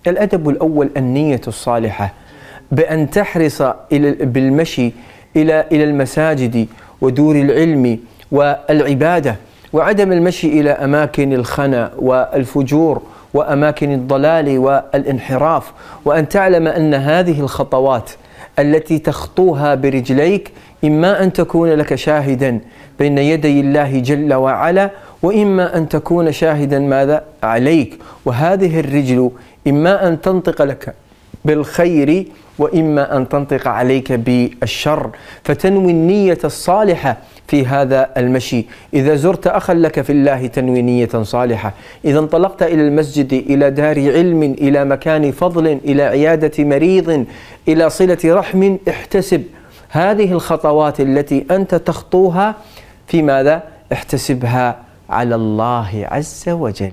الأدب الأول النية الصالحة، بأن تحرص بالمشي إلى المساجد ودور العلم والعبادة، وعدم المشي إلى أماكن الخنا والفجور وأماكن الضلال والانحراف، وأن تعلم أن هذه الخطوات التي تخطوها برجليك إما أن تكون لك شاهدا بين يدي الله جل وعلا، وإما أن تكون شاهدا ماذا عليك. وهذه الرجل إما أن تنطق لك بالخير وإما أن تنطق عليك بالشر، فتنوي النية الصالحة في هذا المشي. إذا زرت أخا لك في الله تنوي نية صالحة، إذا انطلقت إلى المسجد، إلى دار علم، إلى مكان فضل، إلى عيادة مريض، إلى صلة رحم، احتسب هذه الخطوات التي أنت تخطوها في ماذا؟ احتسبها على الله عز وجل.